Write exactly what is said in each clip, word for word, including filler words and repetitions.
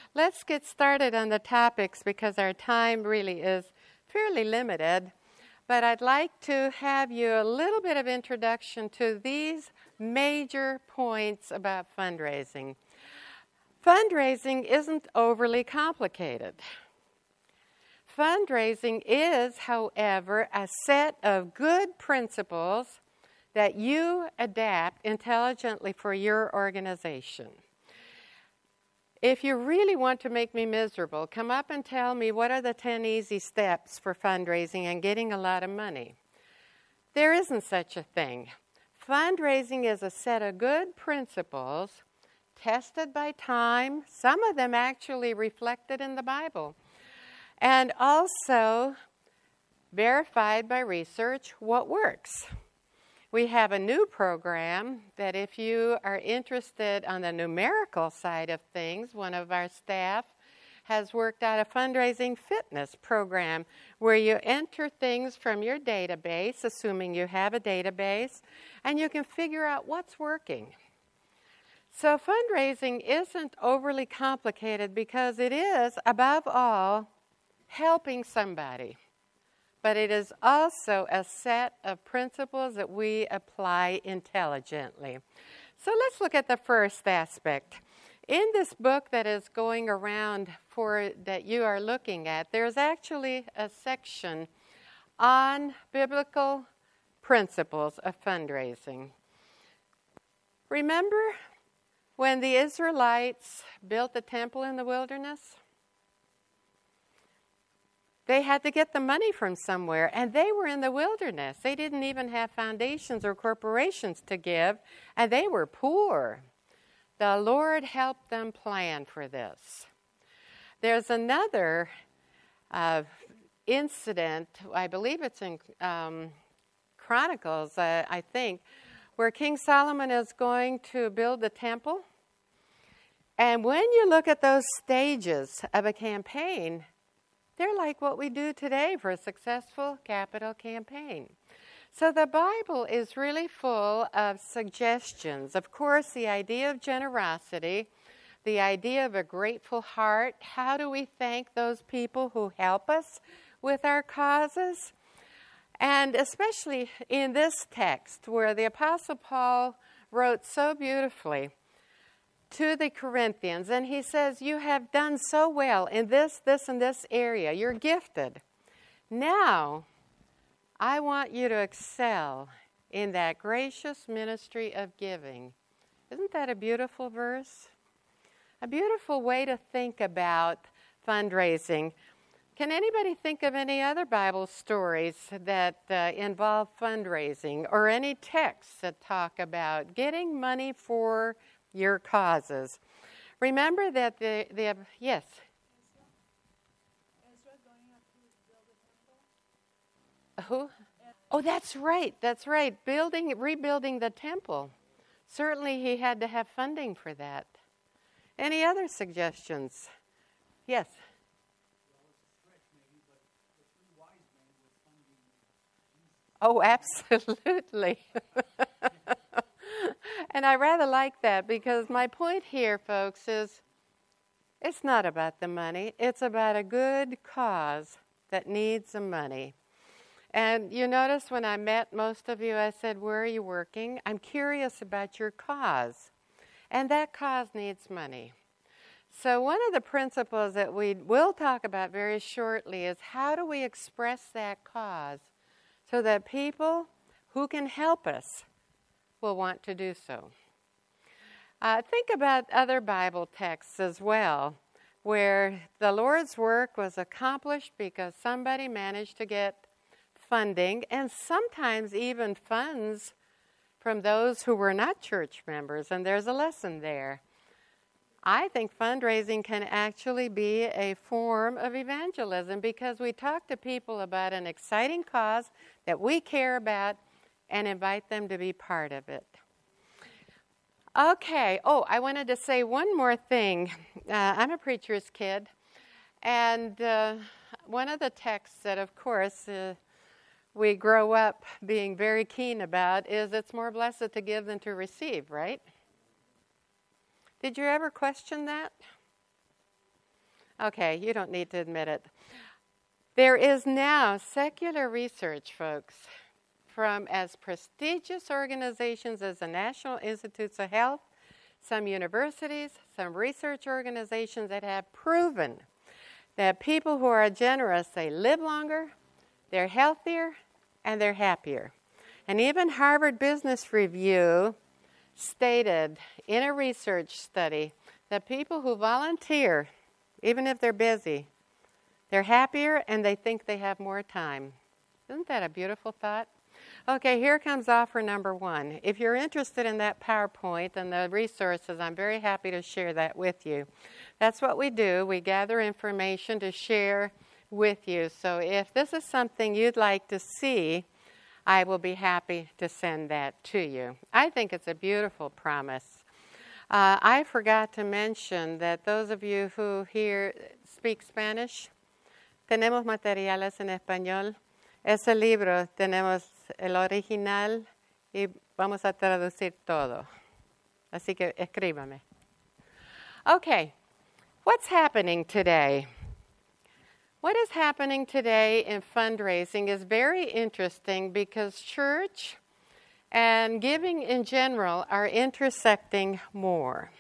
let's get started on the topics because our time really is fairly limited. But I'd like to have you a little bit of introduction to these major points about fundraising. Fundraising isn't overly complicated. Fundraising is, however, a set of good principles that you adapt intelligently for your organization. If you really want to make me miserable, come up and tell me what are the ten easy steps for fundraising and getting a lot of money. There isn't such a thing. Fundraising is a set of good principles tested by time, some of them actually reflected in the Bible, and also verified by research what works. We have a new program that if you are interested on the numerical side of things, one of our staff has worked out a fundraising fitness program where you enter things from your database, assuming you have a database, and you can figure out what's working. So fundraising isn't overly complicated because it is, above all, helping somebody. But it is also a set of principles that we apply intelligently. So let's look at the first aspect. In this book that is going around for that you are looking at, there's actually a section on biblical principles of fundraising. Remember when the Israelites built the temple in the wilderness? They had to get the money from somewhere, and they were in the wilderness. They didn't even have foundations or corporations to give, and they were poor. The Lord helped them plan for this. There's another uh, incident, I believe it's in um, Chronicles, uh, I think, where King Solomon is going to build the temple. And when you look at those stages of a campaign, they're like what we do today for a successful capital campaign. So the Bible is really full of suggestions. Of course, the idea of generosity, the idea of a grateful heart. How do we thank those people who help us with our causes? And especially in this text where the Apostle Paul wrote so beautifully to the Corinthians, and he says, you have done so well in this, this, and this area. You're gifted. Now, I want you to excel in that gracious ministry of giving. Isn't that a beautiful verse? A beautiful way to think about fundraising. Can anybody think of any other Bible stories that uh, involve fundraising or any texts that talk about getting money for your causes? Remember that the, the yes? Ezra going up to build a temple? Who? Oh, that's right. That's right. Building, rebuilding the temple. Certainly he had to have funding for that. Any other suggestions? Yes? Oh, absolutely. And I rather like that because my point here, folks, is it's not about the money. It's about a good cause that needs the money. And you notice when I met most of you, I said, where are you working? I'm curious about your cause. And that cause needs money. So one of the principles that we will talk about very shortly is how do we express that cause so that people who can help us will want to do so. Uh, think about other Bible texts as well, where the Lord's work was accomplished because somebody managed to get funding and sometimes even funds from those who were not church members, and there's a lesson there. I think fundraising can actually be a form of evangelism because we talk to people about an exciting cause that we care about and invite them to be part of it. Okay. Oh, I wanted to say one more thing. Uh, I'm a preacher's kid, and uh, one of the texts that, of course, uh, we grow up being very keen about is it's more blessed to give than to receive, right? Did you ever question that? Okay, you don't need to admit it. There is now secular research, folks, from as prestigious organizations as the National Institutes of Health, some universities, some research organizations that have proven that people who are generous, they live longer, they're healthier, and they're happier. And even Harvard Business Review stated in a research study that people who volunteer, even if they're busy, they're happier and they think they have more time. Isn't that a beautiful thought? Okay, here comes offer number one. If you're interested in that PowerPoint and the resources, I'm very happy to share that with you. That's what we do. We gather information to share with you. So if this is something you'd like to see, I will be happy to send that to you. I think it's a beautiful promise. Uh, I forgot to mention that those of you who here speak Spanish, tenemos materiales en español. Ese libro tenemos el original y vamos a traducir todo. Así que escríbame. Okay, what's happening today? What is happening today in fundraising is very interesting because church and giving in general are intersecting more.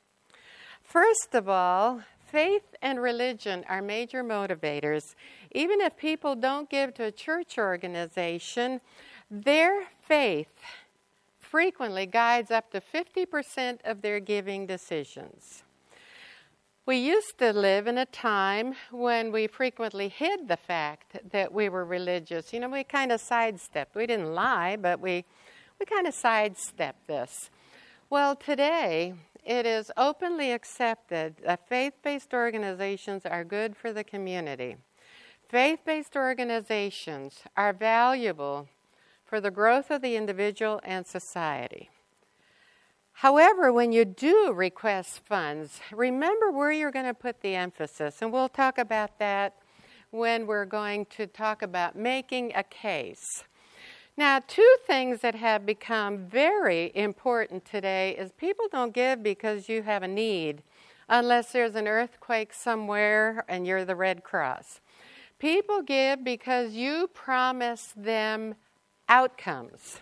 First of all, faith and religion are major motivators. Even if people don't give to a church organization, their faith frequently guides up to fifty percent of their giving decisions. We used to live in a time when we frequently hid the fact that we were religious. You know, we kind of sidestepped. We didn't lie, but we, we kind of sidestepped this. Well, today, it is openly accepted that faith-based organizations are good for the community. Faith-based organizations are valuable for the growth of the individual and society. However, when you do request funds, remember where you're going to put the emphasis, and we'll talk about that when we're going to talk about making a case. Now, two things that have become very important today is people don't give because you have a need, unless there's an earthquake somewhere and you're the Red Cross. People give because you promise them outcomes.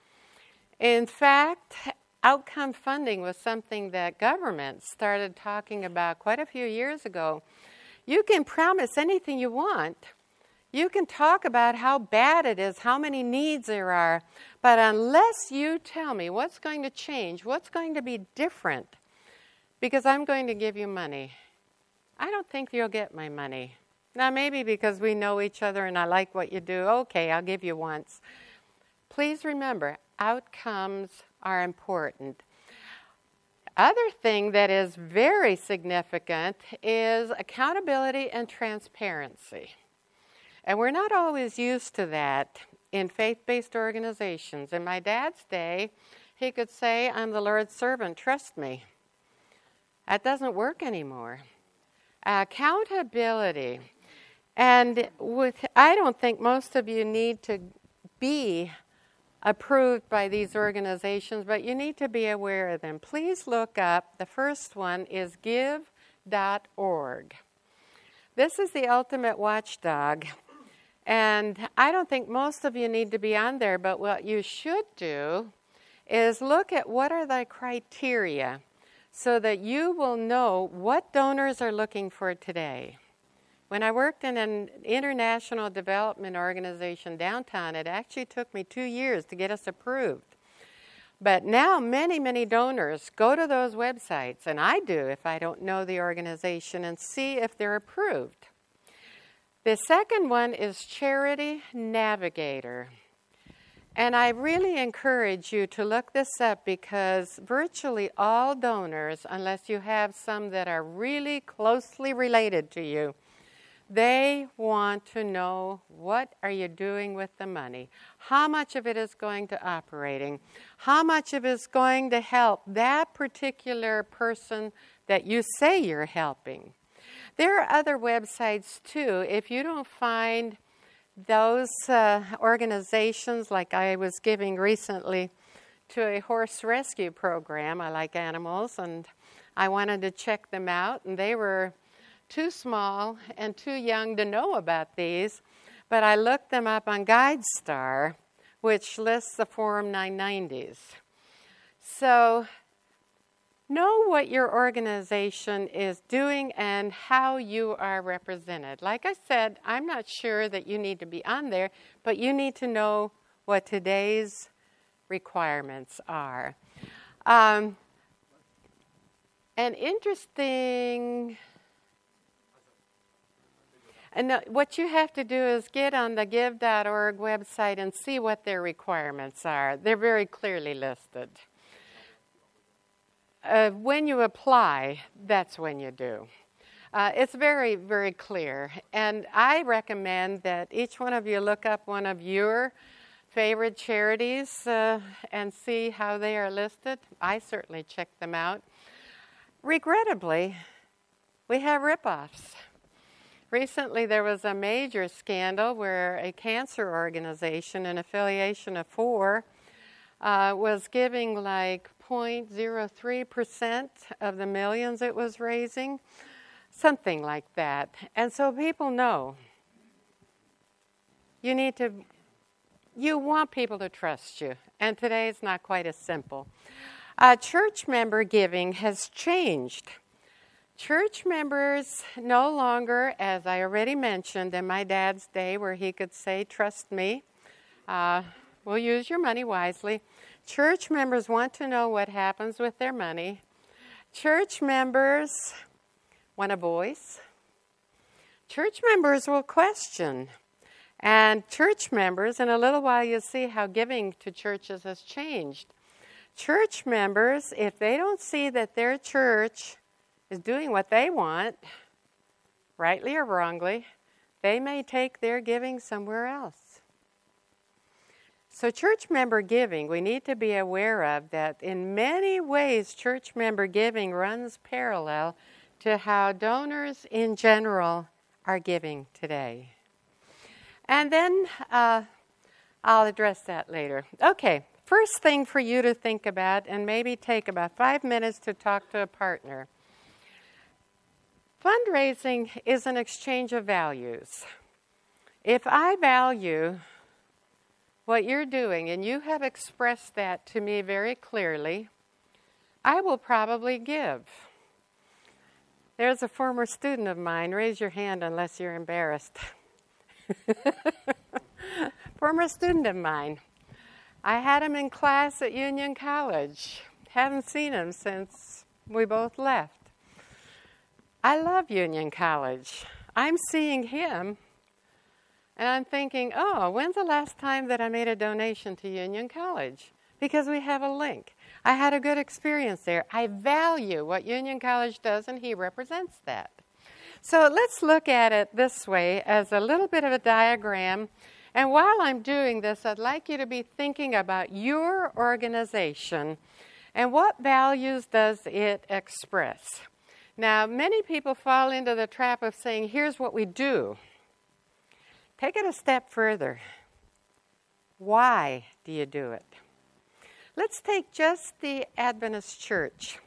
In fact, outcome funding was something that government started talking about quite a few years ago. You can promise anything you want. You can talk about how bad it is, how many needs there are, but unless you tell me what's going to change, what's going to be different, because I'm going to give you money, I don't think you'll get my money. Now, maybe because we know each other and I like what you do, okay, I'll give you once. Please remember, outcomes are important. Other thing that is very significant is accountability and transparency. And we're not always used to that in faith-based organizations. In my dad's day, he could say, I'm the Lord's servant, trust me. That doesn't work anymore. Accountability. And with, I don't think most of you need to be approved by these organizations, but you need to be aware of them. Please look up, the first one is give dot org. This is the ultimate watchdog. And I don't think most of you need to be on there, but what you should do is look at what are the criteria so that you will know what donors are looking for today. When I worked in an international development organization downtown, it actually took me two years to get us approved. But now many, many donors go to those websites, and I do if I don't know the organization, and see if they're approved. The second one is Charity Navigator. And I really encourage you to look this up because virtually all donors, unless you have some that are really closely related to you, they want to know what are you doing with the money, how much of it is going to operating, how much of it is going to help that particular person that you say you're helping. There are other websites too. If you don't find those uh, organizations, like I was giving recently to a horse rescue program, I like animals, and I wanted to check them out, and they were too small and too young to know about these, but I looked them up on GuideStar, which lists the Form nine nineties. So know what your organization is doing and how you are represented. Like I said, I'm not sure that you need to be on there, but you need to know what today's requirements are. Um, an interesting... And what you have to do is get on the give dot org website and see what their requirements are. They're very clearly listed. Uh, when you apply, that's when you do. Uh, it's very, very clear. And I recommend that each one of you look up one of your favorite charities uh, and see how they are listed. I certainly check them out. Regrettably, we have ripoffs. Recently, there was a major scandal where a cancer organization, an affiliation of four, uh, was giving like zero point zero three percent of the millions it was raising, something like that. And so people know you need to, you want people to trust you. And today it's not quite as simple. Uh, church member giving has changed. Church members no longer, as I already mentioned in my dad's day where he could say, trust me, uh, we'll use your money wisely. Church members want to know what happens with their money. Church members want a voice. Church members will question. And church members, in a little while you'll see how giving to churches has changed. Church members, if they don't see that their church is doing what they want, rightly or wrongly, they may take their giving somewhere else. So church member giving, we need to be aware of that in many ways church member giving runs parallel to how donors in general are giving today. And then uh, I'll address that later. Okay, first thing for you to think about, and maybe take about five minutes to talk to a partner. Fundraising is an exchange of values. If I value what you're doing, and you have expressed that to me very clearly, I will probably give. There's a former student of mine. Raise your hand unless you're embarrassed. Former student of mine. I had him in class at Union College. Haven't seen him since we both left. I love Union College. I'm seeing him, and I'm thinking, oh, when's the last time that I made a donation to Union College? Because we have a link. I had a good experience there. I value what Union College does, and he represents that. So let's look at it this way as a little bit of a diagram. And while I'm doing this, I'd like you to be thinking about your organization and what values does it express. Now, many people fall into the trap of saying, here's what we do. Take it a step further. Why do you do it? Let's take just the Adventist church.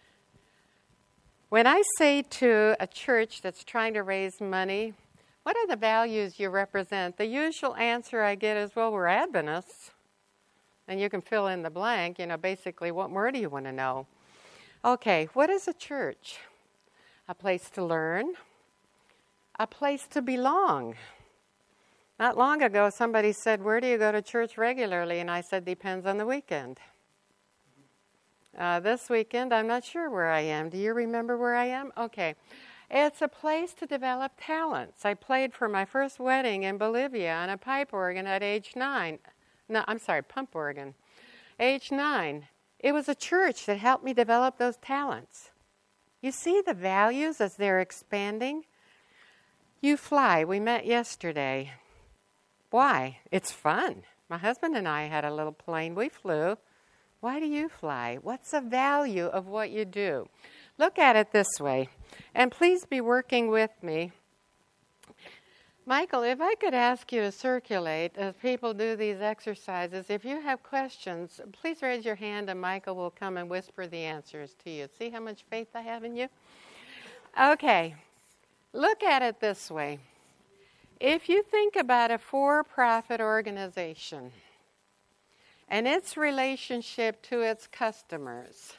When I say to a church that's trying to raise money, what are the values you represent? The usual answer I get is, well, we're Adventists. And you can fill in the blank, you know, basically, what more do you want to know? Okay, what is a church? A place to learn, a place to belong. Not long ago, somebody said, where do you go to church regularly? And I said, depends on the weekend. Uh, this weekend, I'm not sure where I am. Do you remember where I am? Okay. It's a place to develop talents. I played for my first wedding in Bolivia on a pipe organ at age nine. No, I'm sorry, pump organ. Age nine. It was a church that helped me develop those talents. You see the values as they're expanding? You fly. We met yesterday. Why? It's fun. My husband and I had a little plane. We flew. Why do you fly? What's the value of what you do? Look at it this way. And please be working with me. Michael, if I could ask you to circulate as people do these exercises, if you have questions, please raise your hand and Michael will come and whisper the answers to you. See how much faith I have in you? Okay. look at it this way. If you think about a for-profit organization and its relationship to its customers,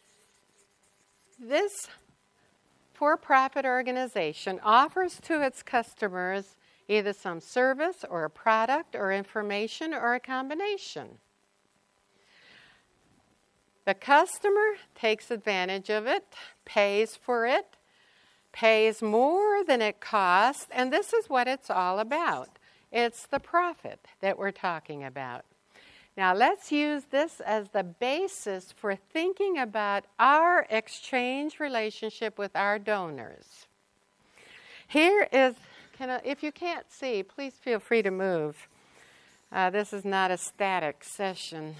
this for-profit organization offers to its customers either some service or a product or information or a combination. The customer takes advantage of it, pays for it, pays more than it costs, and this is what it's all about. It's the profit that we're talking about. Now let's use this as the basis for thinking about our exchange relationship with our donors. Here is, can I, if you can't see, please feel free to move. Uh, this is not a static session.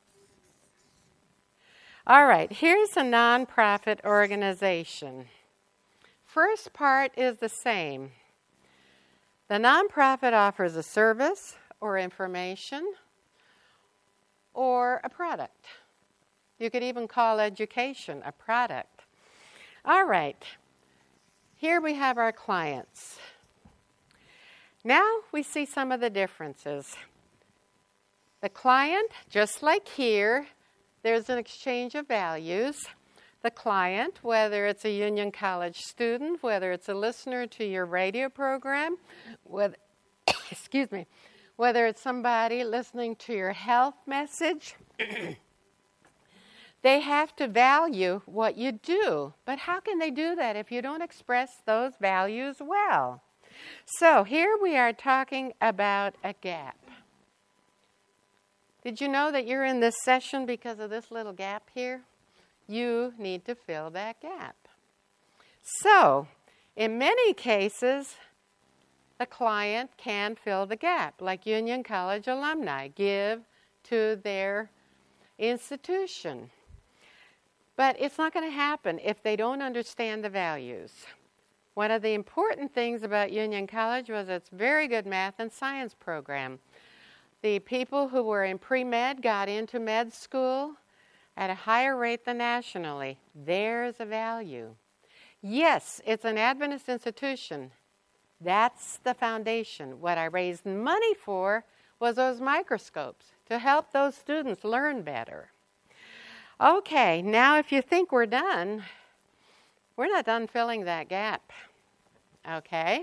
All right, here's a nonprofit organization. First part is the same. The nonprofit offers a service or information or a product. You could even call education a product. All right, here we have our clients. Now we see some of the differences. The client, just like here, there's an exchange of values. The client, whether it's a Union College student, whether it's a listener to your radio program, whether, excuse me, whether it's somebody listening to your health message, they have to value what you do. But how can they do that if you don't express those values well? So here we are talking about a gap. Did you know that you're in this session because of this little gap here? You need to fill that gap. So, in many cases, the client can fill the gap, like Union College alumni give to their institution. But it's not going to happen if they don't understand the values. One of the important things about Union College was its very good math and science program. The people who were in pre-med got into med school at a higher rate than nationally. There's a value. Yes, it's an Adventist institution. That's the foundation. What I raised money for was those microscopes to help those students learn better. Okay, now if you think we're done, we're not done filling that gap. Okay?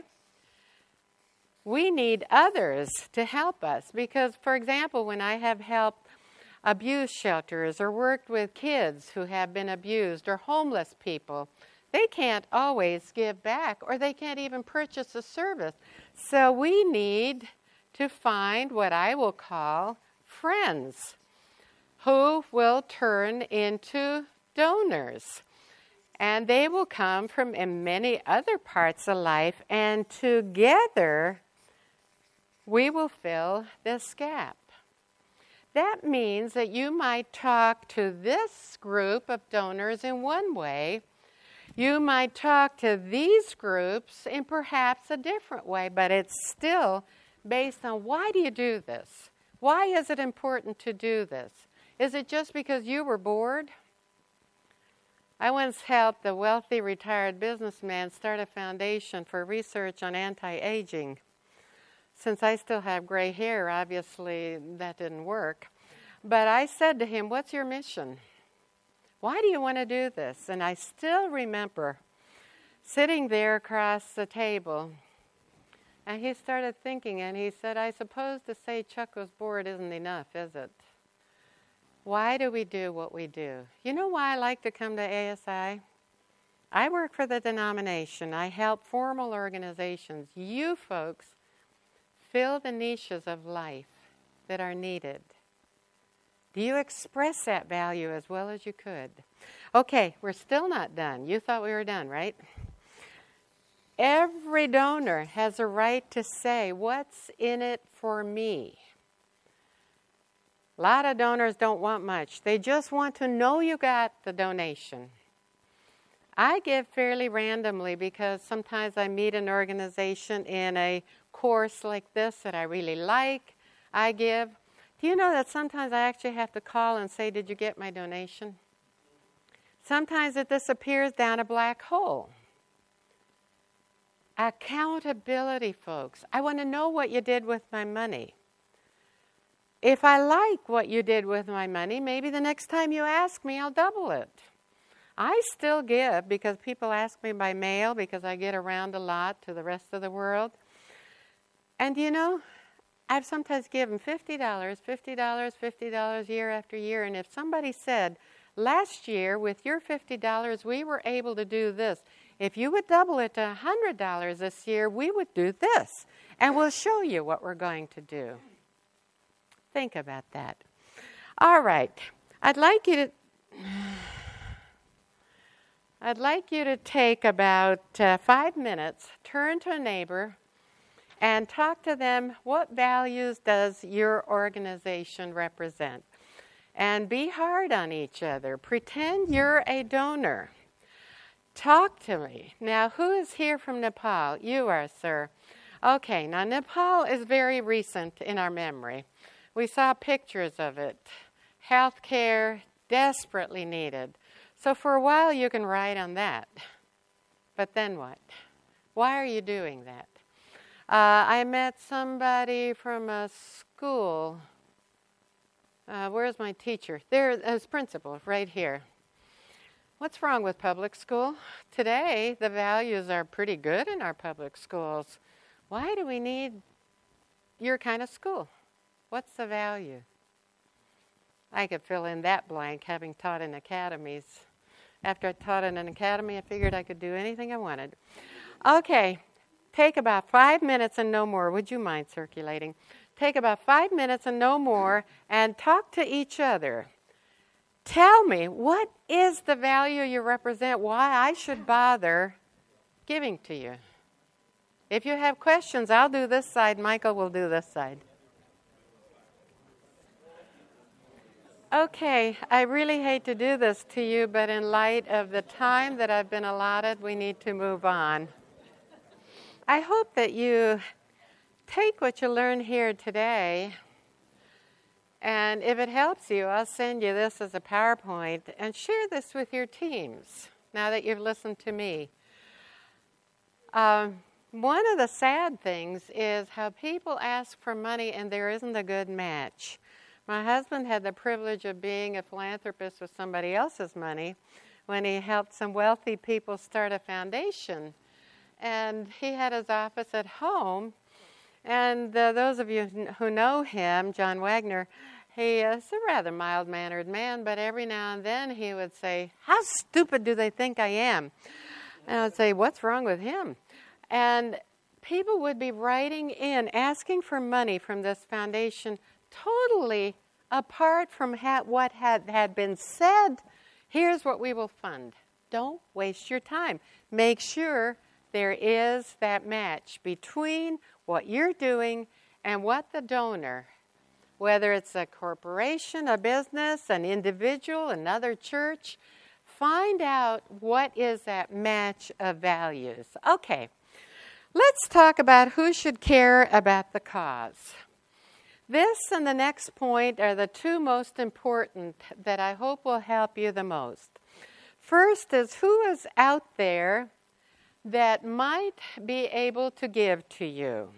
We need others to help us because, for example, when I have helped abuse shelters or worked with kids who have been abused or homeless people, they can't always give back or they can't even purchase a service. So we need to find what I will call friends who will turn into donors. And they will come from in many other parts of life, and together we will fill this gap. That means that you might talk to this group of donors in one way. You might talk to these groups in perhaps a different way, but it's still based on why do you do this? Why is it important to do this? Is it just because you were bored? I once helped a wealthy retired businessman start a foundation for research on anti-aging. Since I still have gray hair, obviously that didn't work. But I said to him, what's your mission? Why do you want to do this? And I still remember sitting there across the table, and he started thinking, and he said, I suppose to say Chuck was bored isn't enough, is it? Why do we do what we do? You know why I like to come to A S I? I work for the denomination. I help formal organizations. You folks fill the niches of life that are needed. Do you express that value as well as you could? Okay, we're still not done. You thought we were done, right? Every donor has a right to say, what's in it for me? A lot of donors don't want much. They just want to know you got the donation. I give fairly randomly because sometimes I meet an organization in a course like this that I really like. I give. Do you know that sometimes I actually have to call and say, did you get my donation? Sometimes it disappears down a black hole. Accountability, folks. I want to know what you did with my money. If I like what you did with my money, maybe the next time you ask me, I'll double it. I still give because people ask me by mail because I get around a lot to the rest of the world. And you know, I've sometimes given fifty dollars, fifty dollars, fifty dollars year after year. And if somebody said, last year with your fifty dollars, we were able to do this. If you would double it to one hundred dollars this year, we would do this. And we'll show you what we're going to do. Think about that. All right. I'd like you to... I'd like you to take about uh, five minutes, turn to a neighbor, and talk to them, what values does your organization represent? And be hard on each other. Pretend you're a donor. Talk to me. Now, who is here from Nepal? You are, sir. Okay, now Nepal is very recent in our memory. We saw pictures of it. Health care, desperately needed. So for a while you can ride on that. But then what? Why are you doing that? Uh, I met somebody from a school. Uh, where's my teacher? There is principal, right here. What's wrong with public school? Today, the values are pretty good in our public schools. Why do we need your kind of school? What's the value? I could fill in that blank, having taught in academies. After I taught in an academy, I figured I could do anything I wanted. Okay, take about five minutes and no more. Would you mind circulating? Take about five minutes and no more and talk to each other. Tell me, what is the value you represent? Why I should bother giving to you? If you have questions, I'll do this side. Michael will do this side. Okay, I really hate to do this to you, but in light of the time that I've been allotted, we need to move on. I hope that you take what you learned here today, and if it helps you, I'll send you this as a PowerPoint and share this with your teams now that you've listened to me. Um, one of the sad things is how people ask for money and there isn't a good match. My husband had the privilege of being a philanthropist with somebody else's money when he helped some wealthy people start a foundation. And he had his office at home. And uh, those of you who know him, John Wagner, he is a rather mild-mannered man, but every now and then he would say, "How stupid do they think I am?" And I would say, "What's wrong with him?" And people would be writing in, asking for money from this foundation totally apart from ha- what had, had been said. Here's what we will fund. Don't waste your time. Make sure there is that match between what you're doing and what the donor, whether it's a corporation, a business, an individual, another church, find out what is that match of values. Okay, let's talk about who should care about the cause. This and the next point are the two most important that I hope will help you the most. First is, who is out there that might be able to give to you?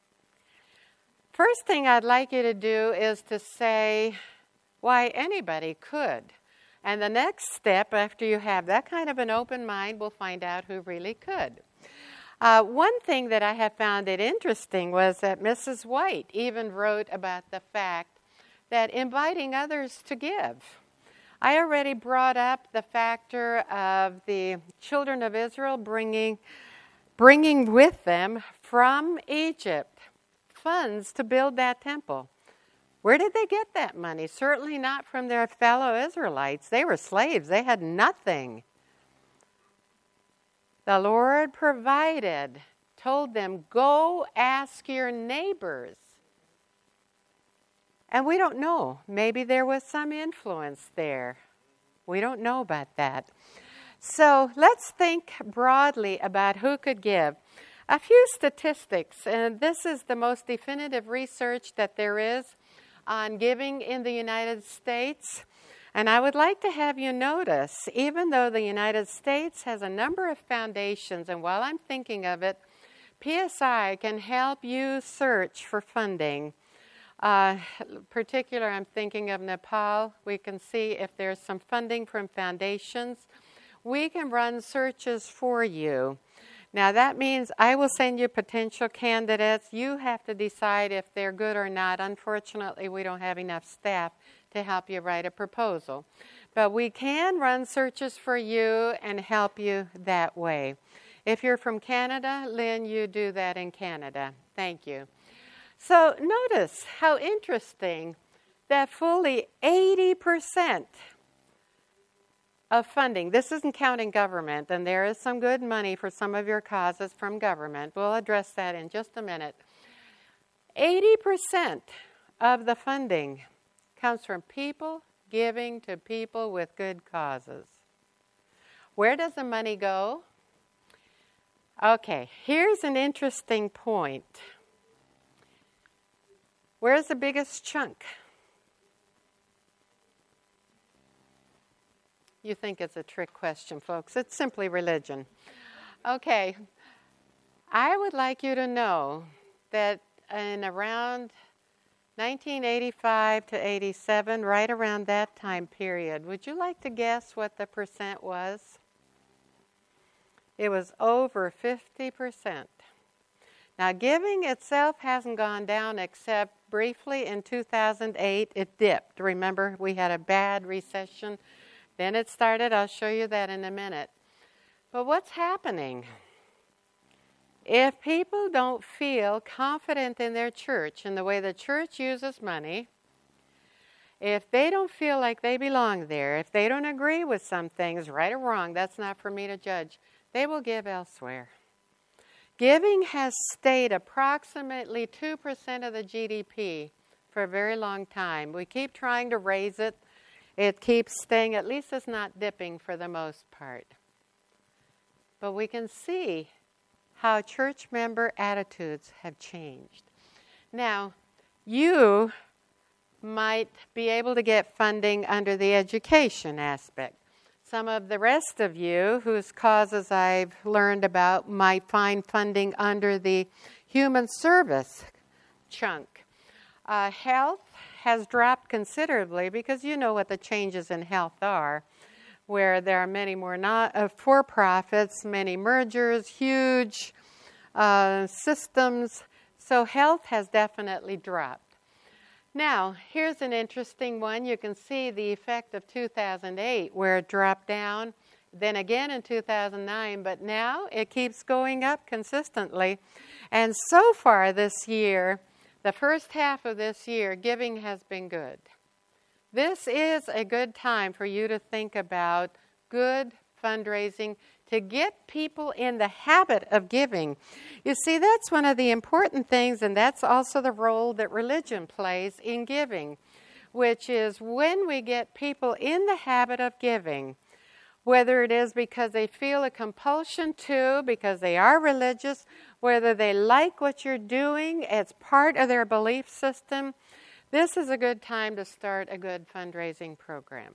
First thing I'd like you to do is to say why anybody could. And the next step, after you have that kind of an open mind, we'll find out who really could. Uh, one thing that I have found it interesting was that Missus White even wrote about the fact that inviting others to give. I already brought up the factor of the children of Israel bringing, bringing with them from Egypt funds to build that temple. Where did they get that money? Certainly not from their fellow Israelites. They were slaves. They had nothing. The Lord provided, told them, go ask your neighbors. And we don't know. Maybe there was some influence there. We don't know about that. So let's think broadly about who could give. A few statistics, and this is the most definitive research that there is on giving in the United States. And I would like to have you notice, even though the United States has a number of foundations, and while I'm thinking of it, P S I can help you search for funding. Uh, particular, I'm thinking of Nepal. We can see if there's some funding from foundations. We can run searches for you. Now that means I will send you potential candidates. You have to decide if they're good or not. Unfortunately, we don't have enough staff to help you write a proposal. But we can run searches for you and help you that way. If you're from Canada, Lynn, you do that in Canada. Thank you. So notice how interesting that fully eighty percent of funding, this isn't counting government, and there is some good money for some of your causes from government. We'll address that in just a minute. eighty percent of the funding comes from people giving to people with good causes. Where does the money go? Okay, here's an interesting point. Where's the biggest chunk? You think it's a trick question, folks. It's simply religion. Okay, I would like you to know that in around nineteen eighty-five to eighty-seven, right around that time period, would you like to guess what the percent was? It was over fifty percent. Now, giving itself hasn't gone down except briefly in two thousand eight. It dipped. Remember, we had a bad recession. Then it started. I'll show you that in a minute. But what's happening? If people don't feel confident in their church, in the way the church uses money, if they don't feel like they belong there, if they don't agree with some things, right or wrong, that's not for me to judge, they will give elsewhere. Giving has stayed approximately two percent of the G D P for a very long time. We keep trying to raise it. It keeps staying, at least it's not dipping for the most part. But we can see how church member attitudes have changed. Now, you might be able to get funding under the education aspect. Some of the rest of you, whose causes I've learned about, might find funding under the human service chunk. Uh, health has dropped considerably because you know what the changes in health are, where there are many more not, uh, for-profits, many mergers, huge uh, systems. So health has definitely dropped. Now, here's an interesting one. You can see the effect of two thousand eight, where it dropped down, then again in two thousand nine, but now it keeps going up consistently. And so far this year, the first half of this year, giving has been good. This is a good time for you to think about good fundraising to get people in the habit of giving. You see, that's one of the important things, and that's also the role that religion plays in giving, which is when we get people in the habit of giving, whether it is because they feel a compulsion to, because they are religious, whether they like what you're doing, it's part of their belief system, this is a good time to start a good fundraising program.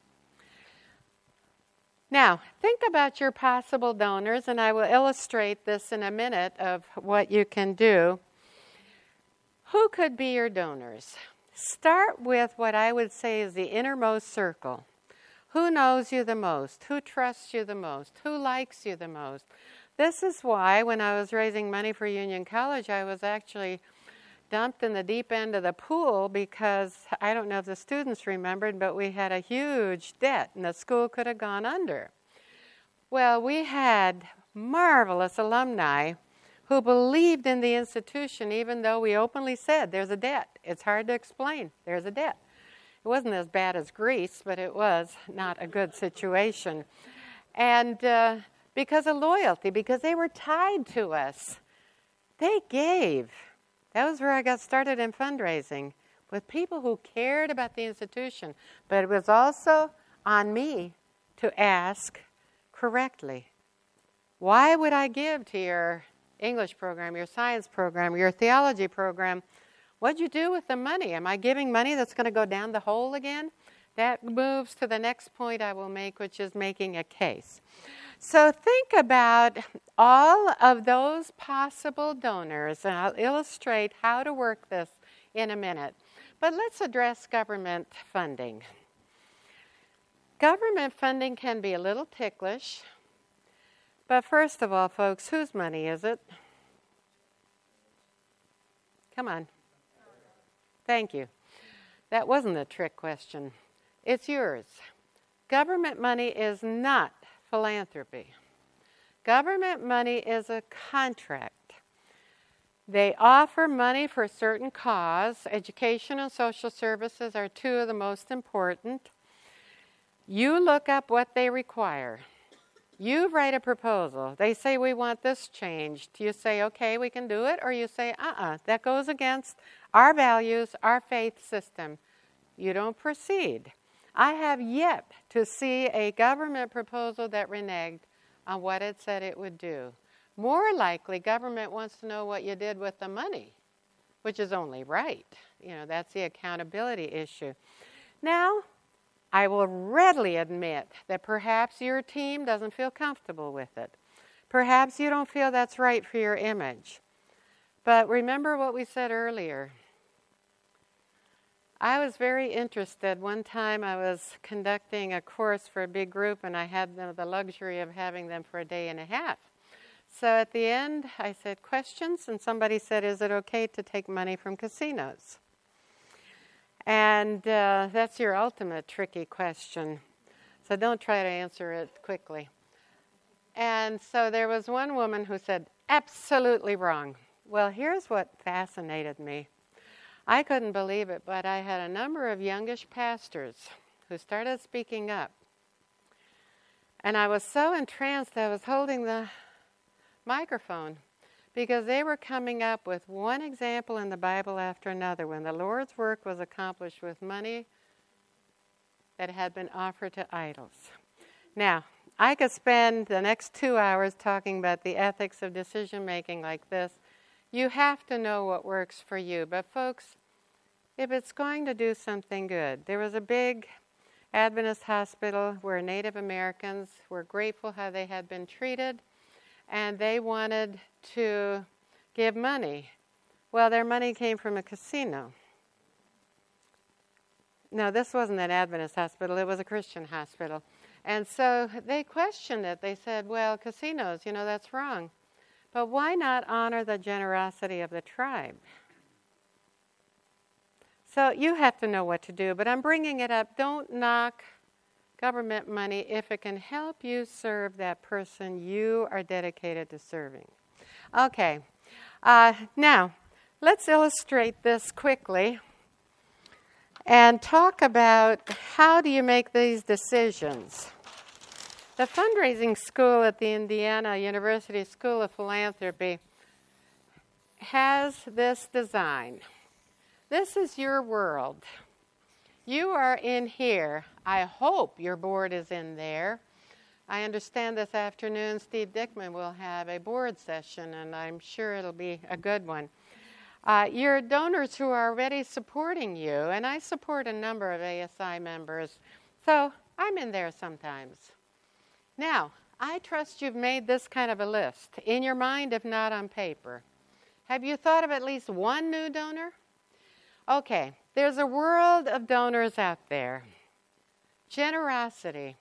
Now, think about your possible donors, and I will illustrate this in a minute of what you can do. Who could be your donors? Start with what I would say is the innermost circle. Who knows you the most? Who trusts you the most? Who likes you the most? This is why when I was raising money for Union College, I was actually dumped in the deep end of the pool because, I don't know if the students remembered, but we had a huge debt and the school could have gone under. Well, we had marvelous alumni who believed in the institution even though we openly said there's a debt. It's hard to explain. There's a debt. It wasn't as bad as Greece, but it was not a good situation. And uh, because of loyalty, because they were tied to us, they gave. That was where I got started in fundraising, with people who cared about the institution. But it was also on me to ask correctly. Why would I give to your English program, your science program, your theology program? What'd you do with the money? Am I giving money that's going to go down the hole again? That moves to the next point I will make, which is making a case. So think about all of those possible donors, and I'll illustrate how to work this in a minute. But let's address government funding. Government funding can be a little ticklish, but first of all, folks, whose money is it? Come on. Thank you. That wasn't a trick question. It's yours. Government money is not philanthropy. Government money is a contract. They offer money for a certain cause. Education and social services are two of the most important. You look up what they require. You write a proposal. They say, we want this changed. You say, okay, we can do it. Or you say, uh-uh, that goes against our values, our faith system. You don't proceed. I have yet to see a government proposal that reneged on what it said it would do. More likely, government wants to know what you did with the money, which is only right. You know, that's the accountability issue. Now, I will readily admit that perhaps your team doesn't feel comfortable with it. Perhaps you don't feel that's right for your image. But remember what we said earlier. I was very interested. One time I was conducting a course for a big group, and I had the, the luxury of having them for a day and a half. So at the end, I said, questions? And somebody said, is it okay to take money from casinos? And uh, that's your ultimate tricky question. So don't try to answer it quickly. And so there was one woman who said, absolutely wrong. Well, here's what fascinated me. I couldn't believe it, but I had a number of youngish pastors who started speaking up. And I was so entranced I was holding the microphone because they were coming up with one example in the Bible after another when the Lord's work was accomplished with money that had been offered to idols. Now, I could spend the next two hours talking about the ethics of decision making like this. You have to know what works for you. But folks, if it's going to do something good, there was a big Adventist hospital where Native Americans were grateful how they had been treated, and they wanted to give money. Well, their money came from a casino. No, this wasn't an Adventist hospital. It was a Christian hospital. And so they questioned it. They said, well, casinos, you know, that's wrong. But why not honor the generosity of the tribe? So you have to know what to do, but I'm bringing it up. Don't knock government money if it can help you serve that person you are dedicated to serving. Okay, uh, now let's illustrate this quickly and talk about how do you make these decisions. The fundraising school at the Indiana University School of Philanthropy has this design. This is your world. You are in here. I hope your board is in there. I understand this afternoon Steve Dickman will have a board session, and I'm sure it'll be a good one. Uh, your donors who are already supporting you, and I support a number of A S I members, so I'm in there sometimes. Now, I trust you've made this kind of a list, in your mind if not on paper. Have you thought of at least one new donor? Okay, there's a world of donors out there. Generosity.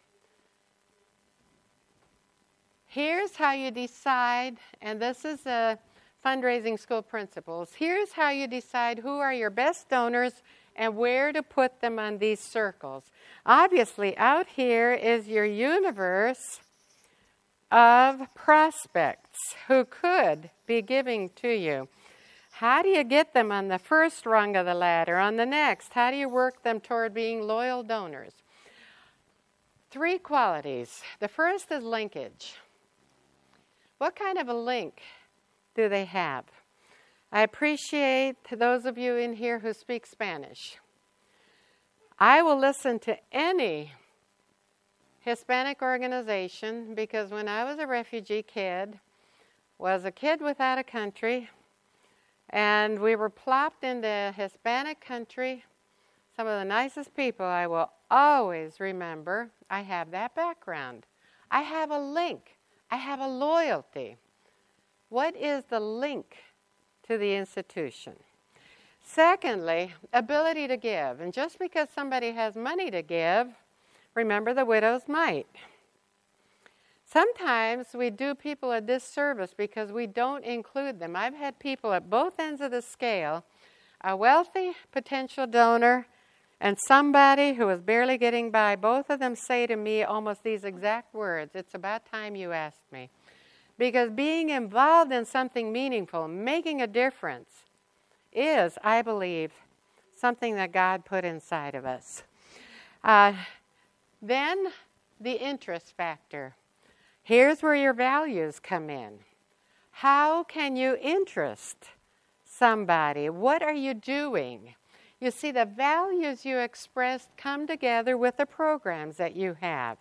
Here's how you decide, and this is a fundraising school principles. Here's how you decide who are your best donors and where to put them on these circles. Obviously, out here is your universe of prospects who could be giving to you. How do you get them on the first rung of the ladder, on the next? How do you work them toward being loyal donors? Three qualities. The first is linkage. What kind of a link do they have? I appreciate those of you in here who speak Spanish. I will listen to any Hispanic organization because when I was a refugee kid, was a kid without a country, and we were plopped into a Hispanic country. Some of the nicest people I will always remember. I have that background. I have a link. I have a loyalty. What is the link to the institution? Secondly, ability to give. And just because somebody has money to give, remember the widow's mite. Sometimes we do people a disservice because we don't include them. I've had people at both ends of the scale, a wealthy potential donor and somebody who is barely getting by. Both of them say to me almost these exact words, "It's about time you asked me." Because being involved in something meaningful, making a difference, is, I believe, something that God put inside of us. Uh, then the interest factor. Here's where your values come in. How can you interest somebody? What are you doing? You see, the values you expressed come together with the programs that you have.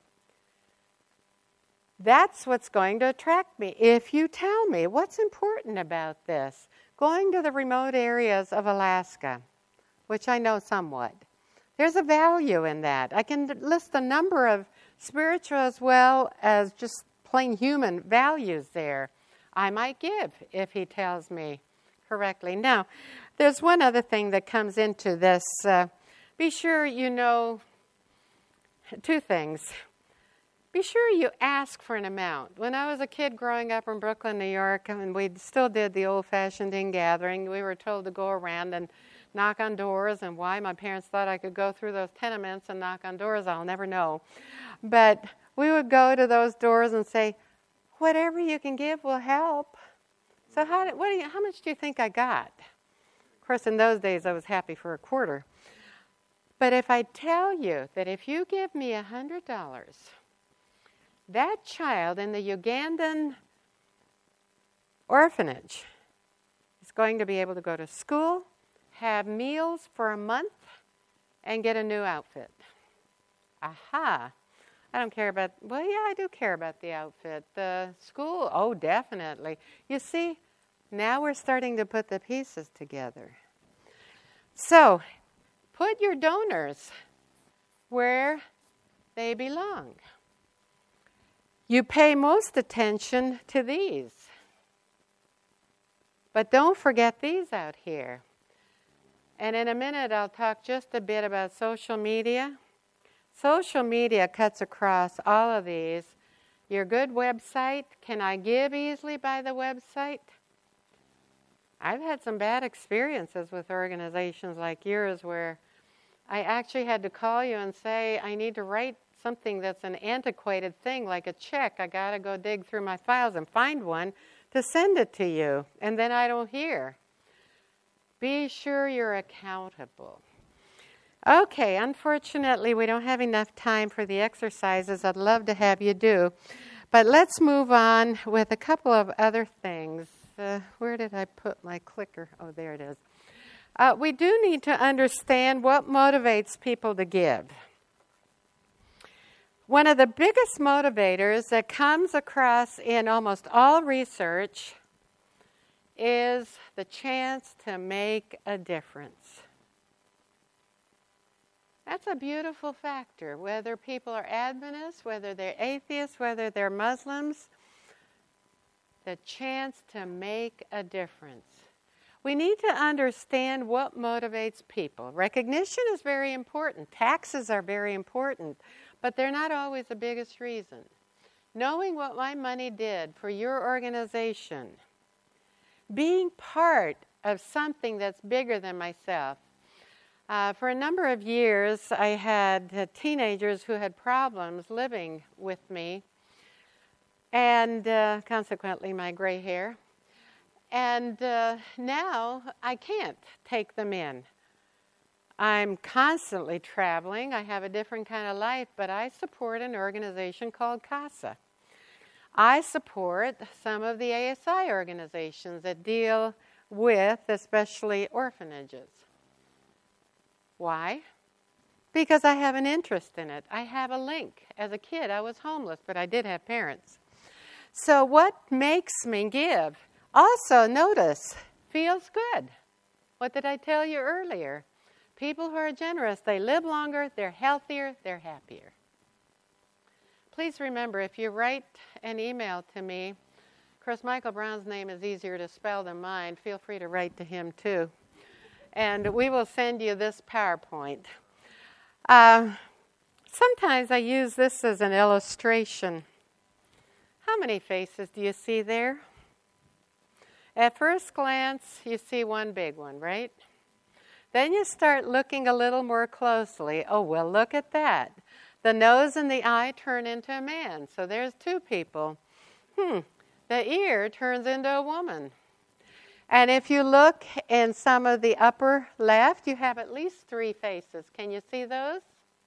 That's what's going to attract me. If you tell me what's important about this, going to the remote areas of Alaska, which I know somewhat, there's a value in that. I can list a number of spiritual as well as just plain human values there. I might give if he tells me correctly. Now, there's one other thing that comes into this. Uh, be sure you know two things. Be sure you ask for an amount. When I was a kid growing up in Brooklyn, New York, and we still did the old-fashioned in-gathering, we were told to go around and knock on doors, and why my parents thought I could go through those tenements and knock on doors, I'll never know. But we would go to those doors and say, whatever you can give will help. So how, what do you, how much do you think I got? Of course, in those days, I was happy for a quarter. But if I tell you that if you give me one hundred dollars, that child in the Ugandan orphanage is going to be able to go to school, have meals for a month, and get a new outfit. Aha. I don't care about, well, yeah, I do care about the outfit. The school, oh, definitely. You see, now we're starting to put the pieces together. So, put your donors where they belong. You pay most attention to these. But don't forget these out here. And in a minute, I'll talk just a bit about social media. Social media cuts across all of these. Your good website, can I give easily by the website? I've had some bad experiences with organizations like yours where I actually had to call you and say, I need to write something that's an antiquated thing like a check. I got to go dig through my files and find one to send it to you. And then I don't hear. Be sure you're accountable. Okay, unfortunately, we don't have enough time for the exercises. I'd love to have you do. But let's move on with a couple of other things. Uh, where did I put my clicker? Oh, there it is. Uh, we do need to understand what motivates people to give. One of the biggest motivators that comes across in almost all research is the chance to make a difference. That's a beautiful factor, whether people are Adventists, whether they're atheists, whether they're Muslims, the chance to make a difference. We need to understand what motivates people. Recognition is very important. Taxes are very important, but they're not always the biggest reason. Knowing what my money did for your organization, being part of something that's bigger than myself. Uh, for a number of years, I had uh, teenagers who had problems living with me, and uh, consequently my gray hair. And uh, now I can't take them in. I'm constantly traveling. I have a different kind of life, but I support an organization called CASA. I support some of the A S I organizations that deal with especially orphanages. Why? Because I have an interest in it. I have a link. As a kid, I was homeless, but I did have parents. So what makes me give? Also, notice, feels good. What did I tell you earlier? People who are generous, they live longer, they're healthier, they're happier. please remember, if you write an email to me, of course, Michael Brown's name is easier to spell than mine. Feel free to write to him, too. And we will send you this PowerPoint. Uh, sometimes I use this as an illustration. How many faces do you see there? At first glance, you see one big one, right? Then you start looking a little more closely. Oh, well, look at that. The nose and the eye turn into a man. So there's two people. Hmm. The ear turns into a woman. And if you look in some of the upper left, you have at least three faces. Can you see those?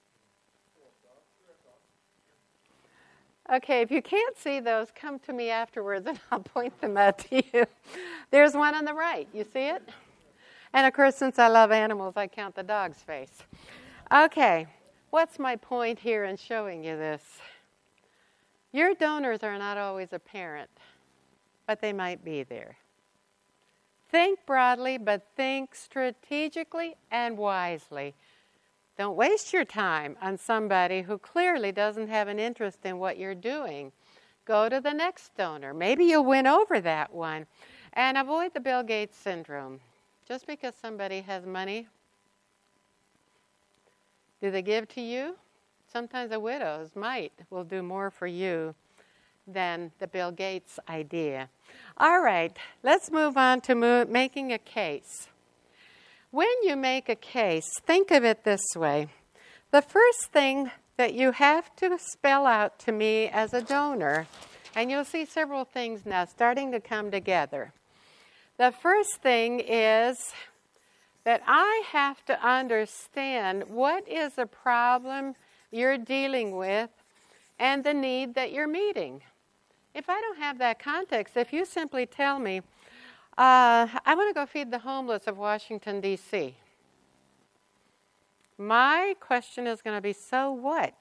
Okay, if you can't see those, come to me afterwards and I'll point them out to you. There's one on the right. You see it? And of course, since I love animals, I count the dog's face. Okay, what's my point here in showing you this? Your donors are not always apparent, but they might be there. Think broadly, but think strategically and wisely. Don't waste your time on somebody who clearly doesn't have an interest in what you're doing. Go to the next donor. Maybe you'll win over that one. And avoid the Bill Gates syndrome. Just because somebody has money, do they give to you? Sometimes the widows might will do more for you than the Bill Gates idea. All right, let's move on to mo- making a case. When you make a case, think of it this way. The first thing that you have to spell out to me as a donor, and you'll see several things now starting to come together. The first thing is that I have to understand what is the problem you're dealing with and the need that you're meeting. If I don't have that context, if you simply tell me, Uh, I want to go feed the homeless of Washington, D C My question is going to be, so what?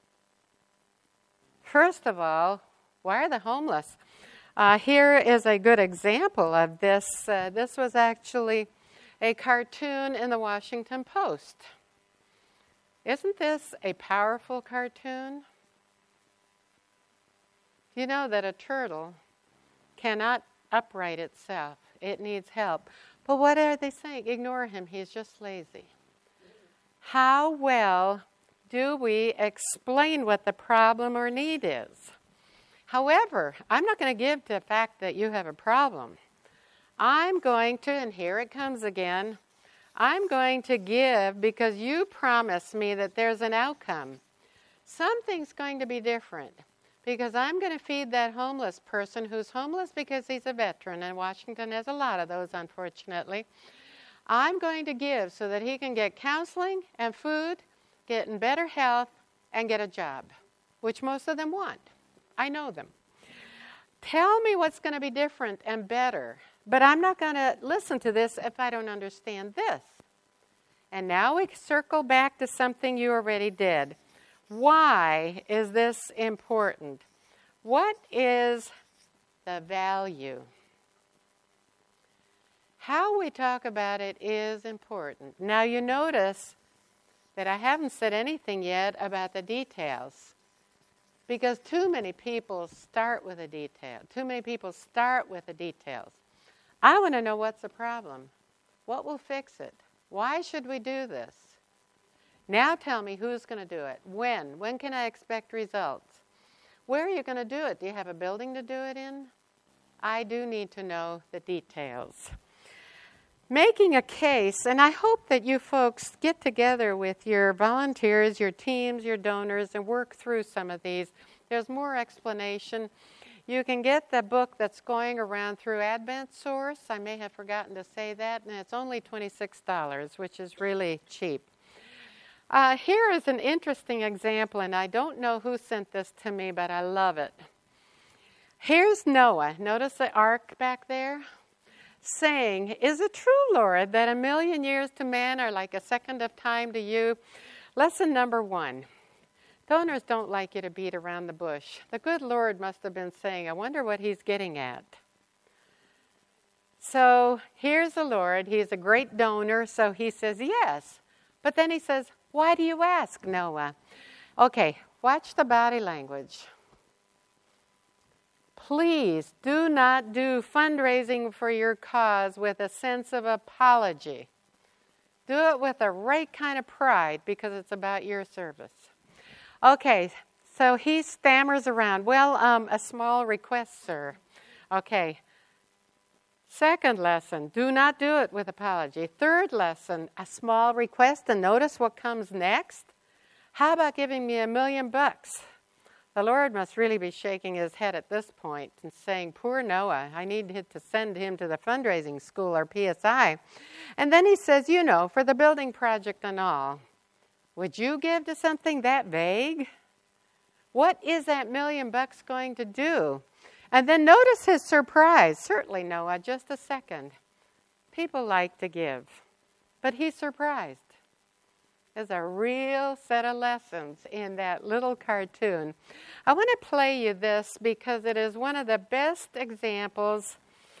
First of all, why are the homeless? Uh, here is a good example of this. Uh, this was actually a cartoon in the Washington Post. Isn't this a powerful cartoon? You know that a turtle cannot upright itself. It needs help. But what are they saying? Ignore him. He's just lazy. How well do we explain what the problem or need is? However, I'm not going to give to the fact that you have a problem. I'm going to, and here it comes again, I'm going to give because you promised me that there's an outcome. Something's going to be different. Because I'm going to feed that homeless person who's homeless because he's a veteran, and Washington has a lot of those, unfortunately. I'm going to give so that he can get counseling and food, get in better health, and get a job, which most of them want. I know them. Tell me what's going to be different and better, but I'm not going to listen to this if I don't understand this. And now we circle back to something you already did. Why is this important? What is the value? How we talk about it is important. Now you notice that I haven't said anything yet about the details, because too many people start with a detail. Too many people start with the details. I want to know what's the problem. What will fix it? Why should we do this? Now tell me who's going to do it. When? When can I expect results? Where are you going to do it? Do you have a building to do it in? I do need to know the details. Making a case, and I hope that you folks get together with your volunteers, your teams, your donors, and work through some of these. There's more explanation. You can get the book that's going around through Advent Source. I may have forgotten to say that, and it's only twenty-six dollars, which is really cheap. Uh, here is an interesting example, and I don't know who sent this to me, but I love it. Here's Noah. Notice the ark back there? Saying, "Is it true, Lord, that a million years to man are like a second of time to you?" Lesson number one. Donors don't like you to beat around the bush. The good Lord must have been saying, I wonder what he's getting at. So here's the Lord. He's a great donor, so he says yes. But then he says, why do you ask, Noah? Okay, Watch the body language. Please do not do fundraising for your cause with a sense of apology. Do it with the right kind of pride because it's about your service. Okay, so he stammers around. Well, um, a small request, sir. Okay. Second lesson, do not do it with apology. Third lesson, a small request, and notice what comes next. How about giving me a million bucks? The Lord must really be shaking his head at this point and saying, poor Noah, I need to send him to the fundraising school or P S I. And then he says, you know, for the building project and all, would you give to something that vague? What is that million bucks going to do? And then notice his surprise. Certainly, Noah, just a second. People like to give, but he's surprised. There's a real set of lessons in that little cartoon. I want to play you this because it is one of the best examples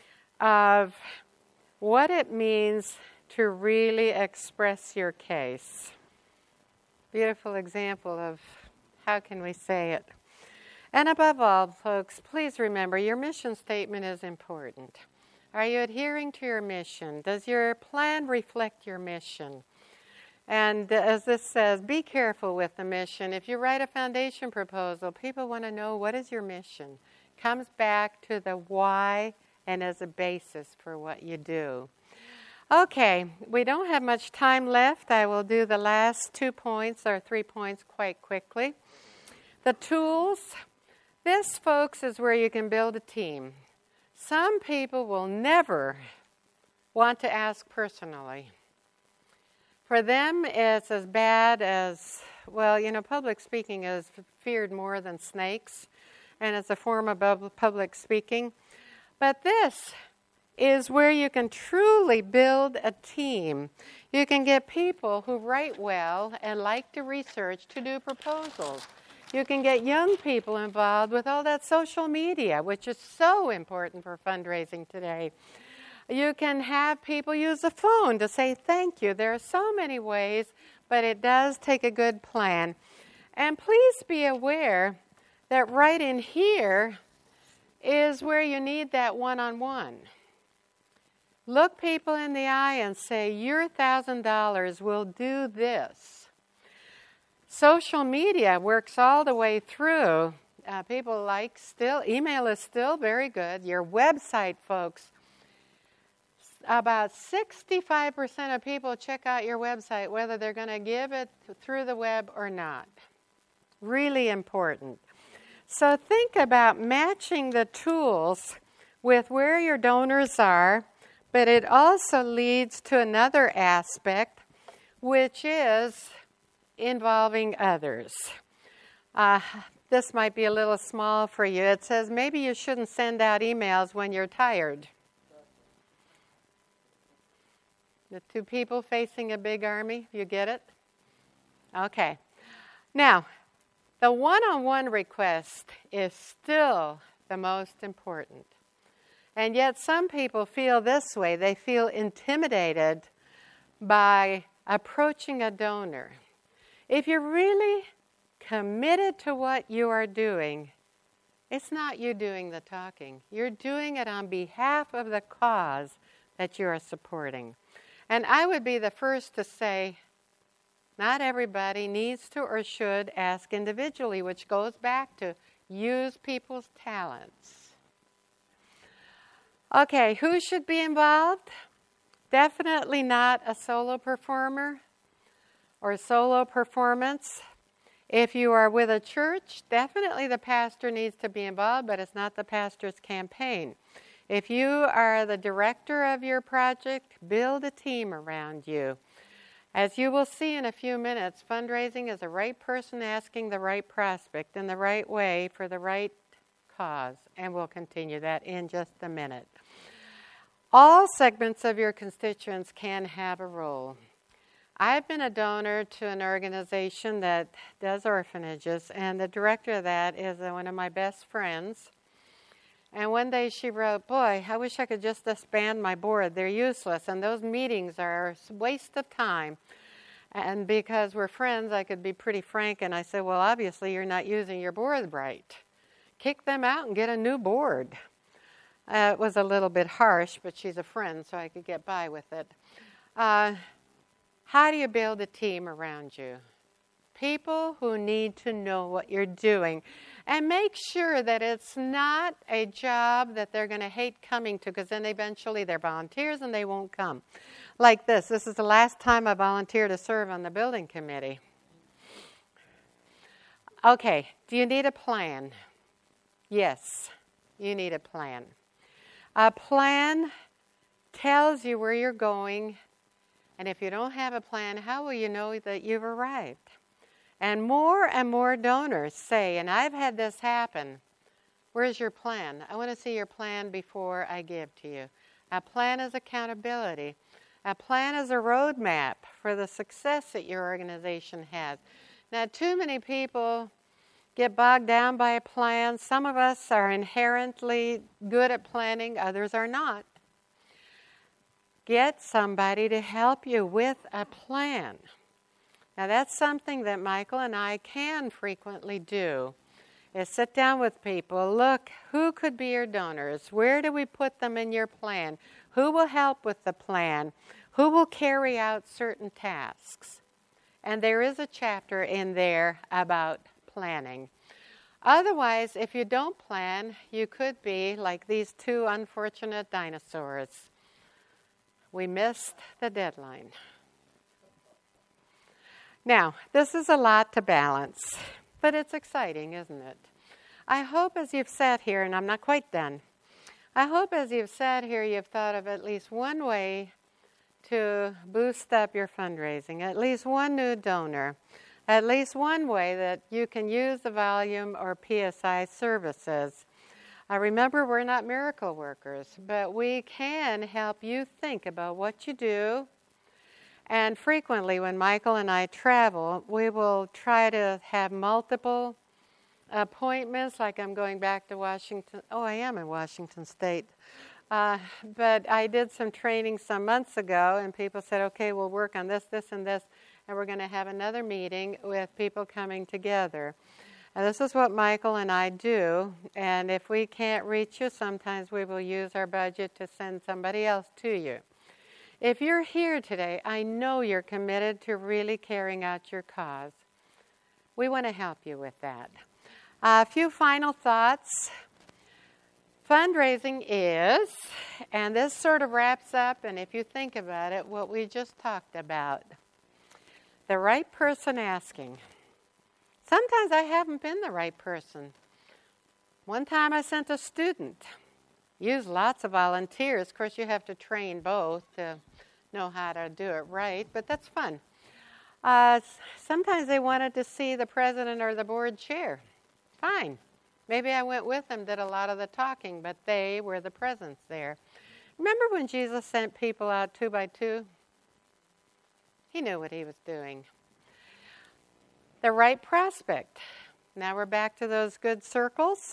of what it means to really express your case. Beautiful example of how can we say it. And above all, folks, please remember your mission statement is important. Are you adhering to your mission? Does your plan reflect your mission? And as this says, be careful with the mission. If you write a foundation proposal, people want to know what is your mission. Comes back to the why and as a basis for what you do. Okay, we don't have much time left. I will do the last two points or three points quite quickly. The tools. This, folks, is where you can build a team. Some people will never want to ask personally. For them, it's as bad as, well, you know, public speaking is feared more than snakes, and it's a form of public speaking. But this is where you can truly build a team. You can get people who write well and like to research to do proposals. You can get young people involved with all that social media, which is so important for fundraising today. You can have people use the phone to say thank you. There are so many ways, but it does take a good plan. And please be aware that right in here is where you need that one-on-one. Look people in the eye and say, your one thousand dollars will do this. Social media works all the way through. Uh, people like still, email is still very good. Your website, folks. About sixty-five percent of people check out your website whether they're going to give it through the web or not. Really important. So think about matching the tools with where your donors are, but it also leads to another aspect, which is involving others. Uh, this might be a little small for you. It says maybe you shouldn't send out emails when you're tired. The two people facing a big army, you get it? Okay. Now, the one-on-one request is still the most important. And yet some people feel this way. They feel intimidated by approaching a donor. If you're really committed to what you are doing, it's not you doing the talking. You're doing it on behalf of the cause that you are supporting. And I would be the first to say, not everybody needs to or should ask individually, which goes back to use people's talents. Okay, who should be involved? Definitely not a solo performer or solo performance. If you are with a church, definitely the pastor needs to be involved, but it's not the pastor's campaign. If you are the director of your project, build a team around you. As you will see in a few minutes, fundraising is the right person asking the right prospect in the right way for the right cause, and we'll continue that in just a minute. All segments of your constituents can have a role. I've been a donor to an organization that does orphanages, and the director of that is one of my best friends. And one day she wrote, boy, I wish I could just disband my board. They're useless, and those meetings are a waste of time. And because we're friends, I could be pretty frank, and I said, well, obviously you're not using your board right. Kick them out and get a new board. Uh, it was a little bit harsh, but she's a friend, so I could get by with it. Uh, how do you build a team around you? People who need to know what you're doing. And make sure that it's not a job that they're going to hate coming to, because then eventually they're volunteers and they won't come. Like this. This is the last time I volunteered to serve on the building committee. Okay, do you need a plan? Yes, you need a plan. A plan tells you where you're going, and if you don't have a plan, how will you know that you've arrived? And more and more donors say, and I've had this happen, where's your plan? I want to see your plan before I give to you. A plan is accountability. A plan is a roadmap for the success that your organization has. Now, too many people get bogged down by a plan. Some of us are inherently good at planning, others are not. Get somebody to help you with a plan. Now, that's something that Michael and I can frequently do, is sit down with people, look, who could be your donors? Where do we put them in your plan? Who will help with the plan? Who will carry out certain tasks? And there is a chapter in there about planning. Otherwise, if you don't plan, you could be like these two unfortunate dinosaurs. We missed the deadline. Now, this is a lot to balance, but it's exciting, isn't it? I hope as you've sat here, and I'm not quite done, I hope as you've sat here you've thought of at least one way to boost up your fundraising, at least one new donor, at least one way that you can use the volume or P S I services. I remember we're not miracle workers, but we can help you think about what you do. And frequently when Michael and I travel, we will try to have multiple appointments, like I'm going back to Washington. Oh, I am in Washington State. Uh, but I did some training some months ago, and people said, okay, we'll work on this, this, and this, and we're going to have another meeting with people coming together. And this is what Michael and I do, and if we can't reach you, sometimes we will use our budget to send somebody else to you. If you're here today, I know you're committed to really carrying out your cause. We want to help you with that. A few final thoughts. Fundraising is, and this sort of wraps up, and if you think about it, what we just talked about. The right person asking. Sometimes I haven't been the right person. One time I sent a student. Used lots of volunteers. Of course, you have to train both to know how to do it right, but that's fun. Uh, sometimes they wanted to see the president or the board chair. Fine. Maybe I went with them, did a lot of the talking, but they were the presence there. Remember when Jesus sent people out two by two? He knew what he was doing. The right prospect. Now we're back to those good circles.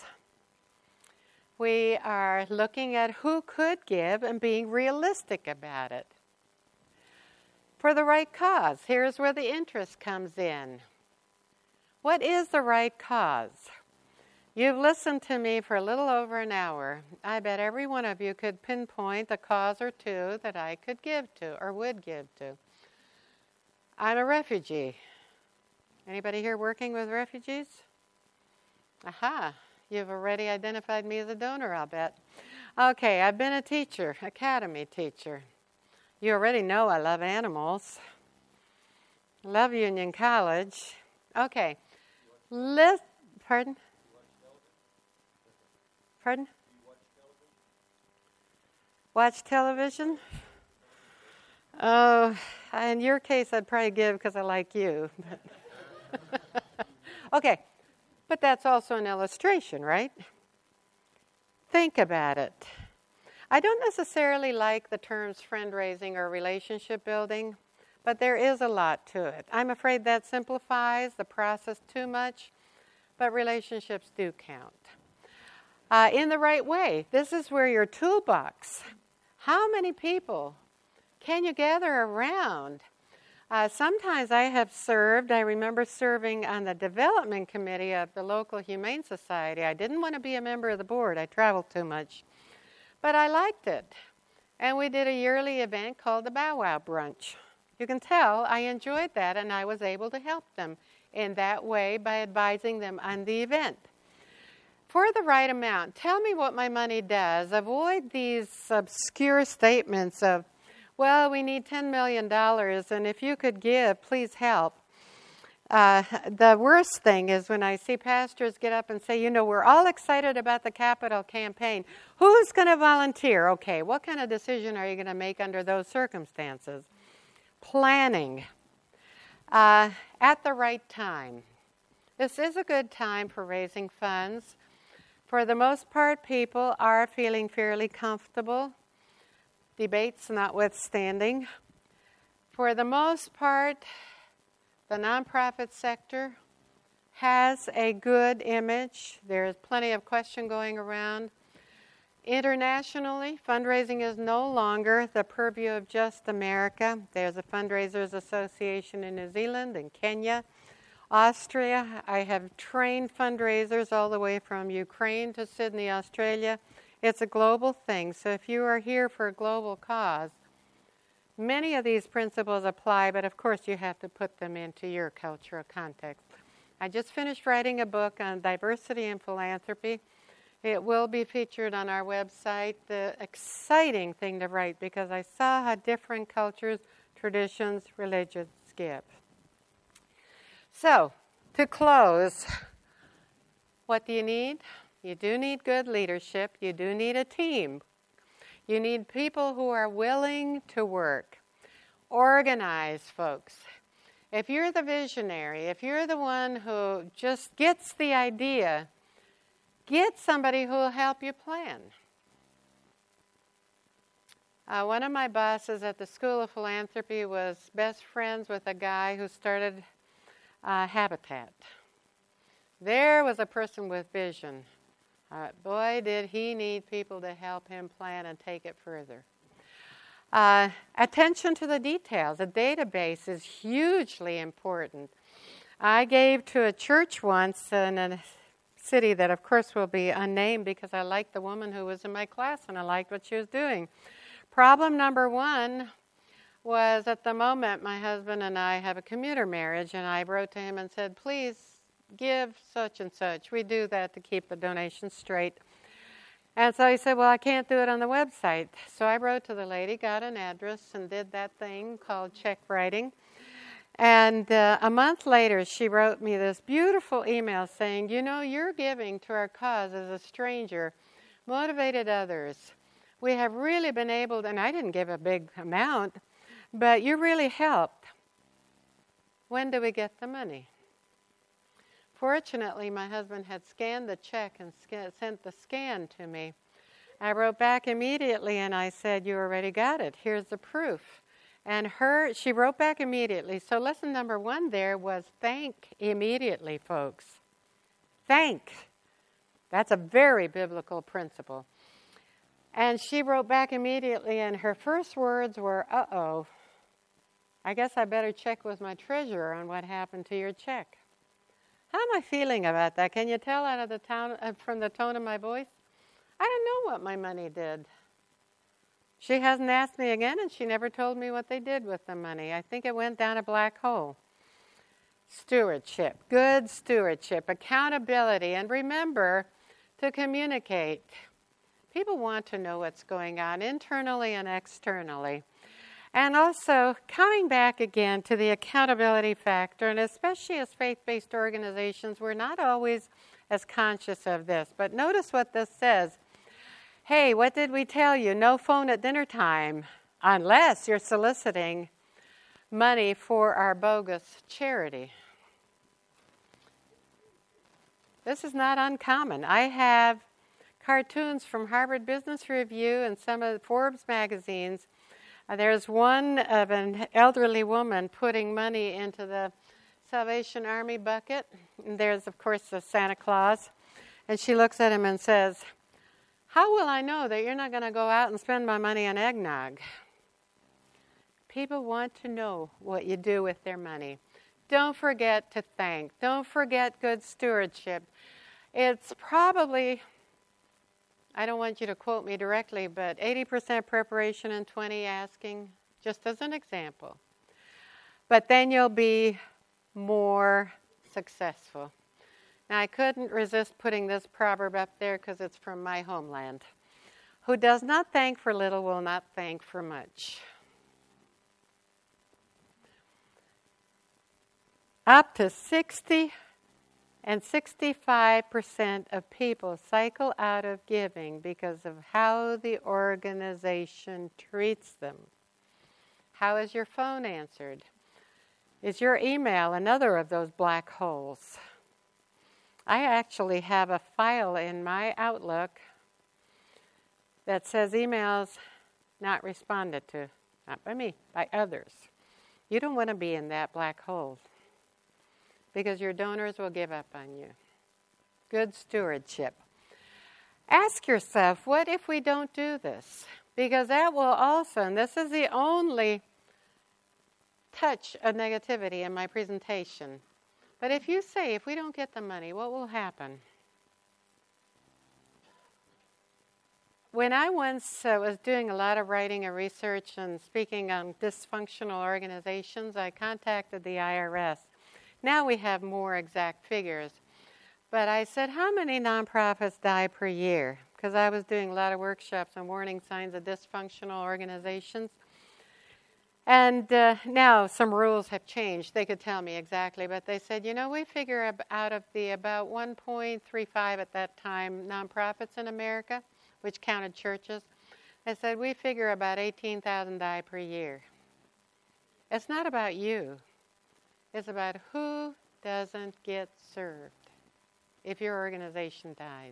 We are looking at who could give and being realistic about it. For the right cause, here's where the interest comes in. What is the right cause? You've listened to me for a little over an hour. I bet every one of you could pinpoint a cause or two that I could give to or would give to. I'm a refugee. Anybody here working with refugees? Aha. You've already identified me as a donor, I'll bet. Okay, I've been a teacher, academy teacher. You already know I love animals. Love Union College. Okay. List, pardon? Pardon? Watch television? Oh, in your case, I'd probably give because I like you. Okay. But that's also an illustration, right? Think about it. I don't necessarily like the terms friend-raising or relationship building, but there is a lot to it. I'm afraid that simplifies the process too much, but relationships do count. Uh, in the right way, this is where your toolbox. How many people can you gather around Uh, sometimes I have served, I remember serving on the development committee of the local Humane Society. I didn't want to be a member of the board. I traveled too much. But I liked it. And we did a yearly event called the Bow Wow Brunch. You can tell I enjoyed that, and I was able to help them in that way by advising them on the event. For the right amount, tell me what my money does. Avoid these obscure statements of, well, we need ten million dollars, and if you could give, please help. Uh, the worst thing is when I see pastors get up and say, you know, we're all excited about the capital campaign. Who's going to volunteer? Okay, what kind of decision are you going to make under those circumstances? Planning. Uh, at the right time. This is a good time for raising funds. For the most part, people are feeling fairly comfortable, debates notwithstanding. For the most part, the nonprofit sector has a good image. There is plenty of question going around. Internationally, fundraising is no longer the purview of just America. There's a Fundraisers Association in New Zealand and Kenya, Austria. I have trained fundraisers all the way from Ukraine to Sydney, Australia. It's a global thing. So if you are here for a global cause, many of these principles apply, but of course you have to put them into your cultural context. I just finished writing a book on diversity and philanthropy. It will be featured on our website. The exciting thing to write, because I saw how different cultures, traditions, religions give. So, to close, what do you need? You do need good leadership. You do need a team. You need people who are willing to work. Organize, folks. If you're the visionary, if you're the one who just gets the idea, get somebody who will help you plan. Uh, one of my bosses at the School of Philanthropy was best friends with a guy who started uh, Habitat. There was a person with vision. Uh, boy, did he need people to help him plan and take it further. Uh, attention to the details. A database is hugely important. I gave to a church once in a city that, of course, will be unnamed because I liked the woman who was in my class and I liked what she was doing. Problem number one was, at the moment, my husband and I have a commuter marriage, and I wrote to him and said, please give such and such. We do that to keep the donation straight. And so he said, well, I can't do it on the website. So I wrote to the lady, got an address, and did that thing called check writing. And uh, a month later, she wrote me this beautiful email saying, you know, your giving to our cause as a stranger motivated others. We have really been able to, and I didn't give a big amount, but you really helped. When do we get the money? Fortunately, my husband had scanned the check and sc- sent the scan to me. I wrote back immediately and I said, you already got it. Here's the proof. And her, she wrote back immediately. So lesson number one there was thank immediately, folks. Thank. That's a very biblical principle. And she wrote back immediately, and her first words were, uh-oh, I guess I better check with my treasurer on what happened to your check. How am I feeling about that? Can you tell out of the town, uh, from the tone of my voice? I don't know what my money did. She hasn't asked me again, and she never told me what they did with the money. I think it went down a black hole. Stewardship, good stewardship, accountability, and remember to communicate. People want to know what's going on internally and externally. And also, coming back again to the accountability factor, and especially as faith-based organizations, we're not always as conscious of this. But notice what this says. Hey, what did we tell you? No phone at dinner time, unless you're soliciting money for our bogus charity. This is not uncommon. I have cartoons from Harvard Business Review and some of the Forbes magazines. Uh, there's one of an elderly woman putting money into the Salvation Army bucket. And there's, of course, the Santa Claus. And she looks at him and says, how will I know that you're not going to go out and spend my money on eggnog? People want to know what you do with their money. Don't forget to thank. Don't forget good stewardship. It's probably, I don't want you to quote me directly, but eighty percent preparation and twenty asking, just as an example. But then you'll be more successful. Now, I couldn't resist putting this proverb up there because it's from my homeland. Who does not thank for little will not thank for much. Up to sixty and sixty-five percent of people cycle out of giving because of how the organization treats them. How is your phone answered? Is your email another of those black holes? I actually have a file in my Outlook that says emails not responded to, not by me, by others. You don't want to be in that black hole because your donors will give up on you. Good stewardship. Ask yourself, what if we don't do this? Because that will also, and this is the only touch of negativity in my presentation. But if you say, if we don't get the money, what will happen? When I once uh, was doing a lot of writing and research and speaking on dysfunctional organizations, I contacted the I R S. Now we have more exact figures. But I said, how many nonprofits die per year? Because I was doing a lot of workshops on warning signs of dysfunctional organizations. And uh, now some rules have changed. They could tell me exactly, but they said, you know, we figure ab- out of the about one point three five at that time nonprofits in America, which counted churches, they said, we figure about eighteen thousand die per year. It's not about you. It's about who doesn't get served if your organization dies.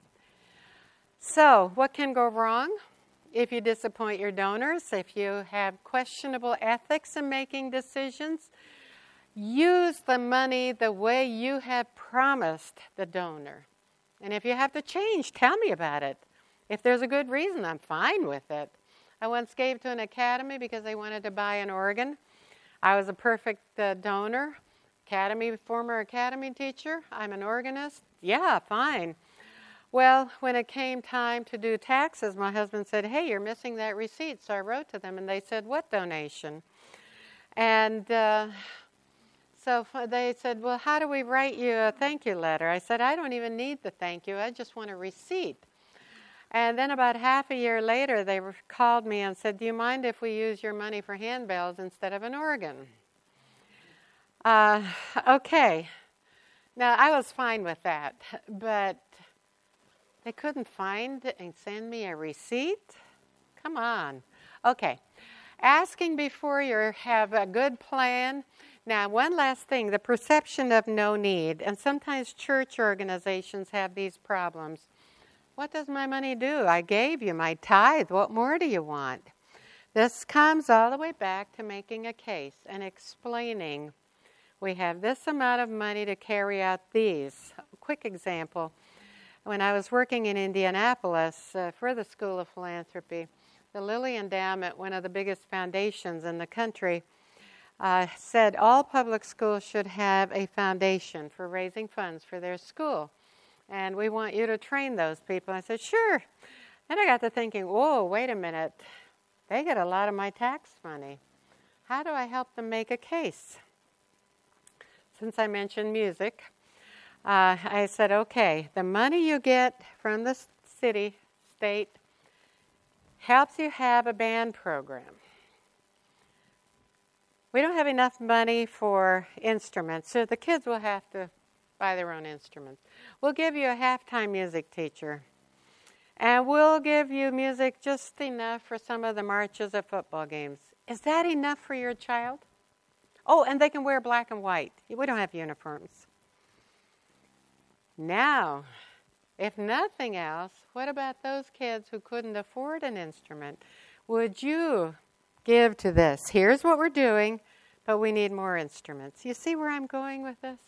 So, what can go wrong? If you disappoint your donors, if you have questionable ethics in making decisions, use the money the way you have promised the donor. And if you have to change, tell me about it. If there's a good reason, I'm fine with it. I once gave to an academy because they wanted to buy an organ. I was a perfect uh, donor, academy, former academy teacher. I'm an organist. Yeah, fine. Well, when it came time to do taxes, my husband said, hey, you're missing that receipt. So I wrote to them, and they said, what donation? And uh, so they said, well, how do we write you a thank you letter? I said, I don't even need the thank you. I just want a receipt. And then about half a year later, they called me and said, do you mind if we use your money for handbells instead of an organ? Uh, okay. Now, I was fine with that, but they couldn't find and send me a receipt? Come on. Okay. Asking before you have a good plan. Now, one last thing, the perception of no need. And sometimes church organizations have these problems. What does my money do? I gave you my tithe. What more do you want? This comes all the way back to making a case and explaining. We have this amount of money to carry out these. A quick example. When I was working in Indianapolis uh, for the School of Philanthropy, the Lilly Endowment, one of the biggest foundations in the country, uh, said all public schools should have a foundation for raising funds for their school. And we want you to train those people. I said, sure. Then I got to thinking, whoa, wait a minute. They get a lot of my tax money. How do I help them make a case? Since I mentioned music, Uh, I said, okay, the money you get from the city, state, helps you have a band program. We don't have enough money for instruments, so the kids will have to buy their own instruments. We'll give you a halftime music teacher, and we'll give you music just enough for some of the marches of football games. Is that enough for your child? Oh, and they can wear black and white. We don't have uniforms. Now, if nothing else, what about those kids who couldn't afford an instrument? Would you give to this? Here's what we're doing, but we need more instruments. You see where I'm going with this?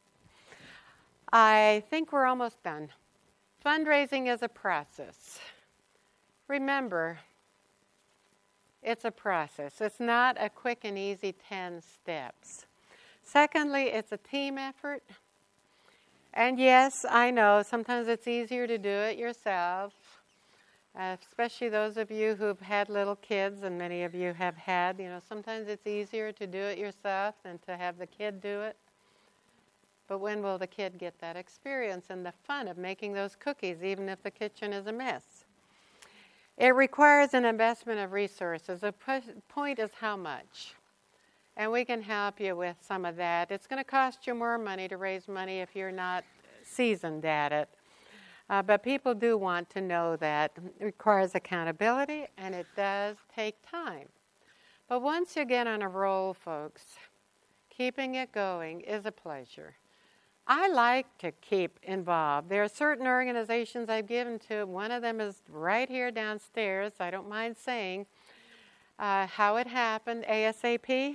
I think we're almost done. Fundraising is a process. Remember, It's a process. It's not a quick and easy ten steps. Secondly, it's a team effort. And yes, I know sometimes it's easier to do it yourself, uh, especially those of you who've had little kids, and many of you have had. You know, sometimes it's easier to do it yourself than to have the kid do it. But when will the kid get that experience and the fun of making those cookies, even if the kitchen is a mess? It requires an investment of resources. The point is how much. And we can help you with some of that. It's going to cost you more money to raise money if you're not seasoned at it. Uh, but people do want to know that. It requires accountability, and it does take time. But once you get on a roll, folks, keeping it going is a pleasure. I like to keep involved. There are certain organizations I've given to. One of them is right here downstairs. I don't mind saying uh, how it happened, A S A P.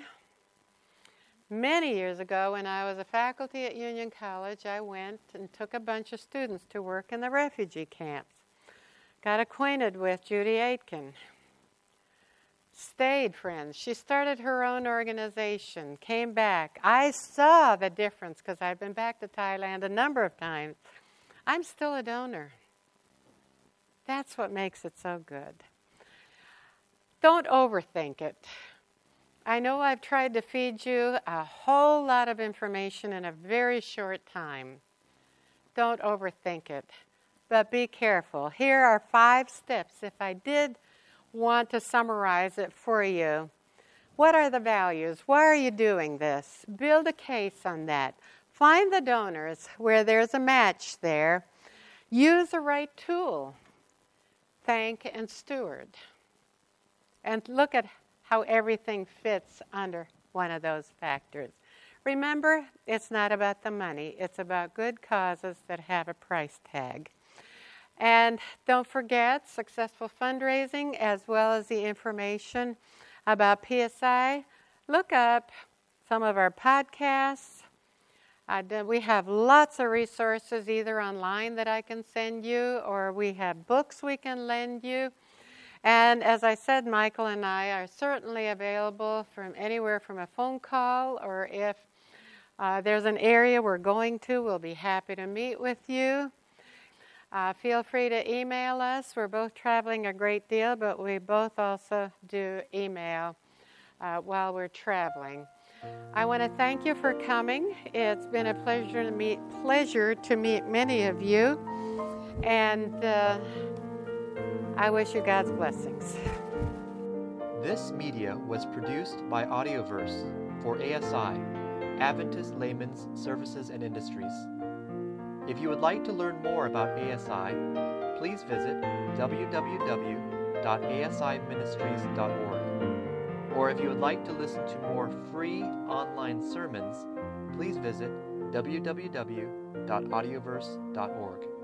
Many years ago, when I was a faculty at Union College, I went and took a bunch of students to work in the refugee camps. Got acquainted with Judy Aitken. Stayed friends. She started her own organization, came back. I saw the difference because I've been back to Thailand a number of times. I'm still a donor. That's what makes it so good. Don't overthink it. I know I've tried to feed you a whole lot of information in a very short time. Don't overthink it, but be careful. Here are five steps. If I did want to summarize it for you, what are the values? Why are you doing this? Build a case on that. Find the donors where there's a match there. Use the right tool. Thank and steward. And look at how everything fits under one of those factors. Remember, it's not about the money. It's about good causes that have a price tag. And don't forget successful fundraising as well as the information about P S I. Look up some of our podcasts. Uh, we have lots of resources either online that I can send you, or we have books we can lend you. And as I said, Michael and I are certainly available from anywhere from a phone call, or if uh, there's an area we're going to, we'll be happy to meet with you. Uh, feel free to email us. We're both traveling a great deal, but we both also do email uh, while we're traveling. I want to thank you for coming. It's been a pleasure to meet, pleasure to meet many of you, and uh, I wish you God's blessings. This media was produced by Audioverse for A S I, Adventist Layman's Services and Industries. If you would like to learn more about A S I, please visit w w w dot a s i ministries dot org. Or if you would like to listen to more free online sermons, please visit w w w dot audioverse dot org.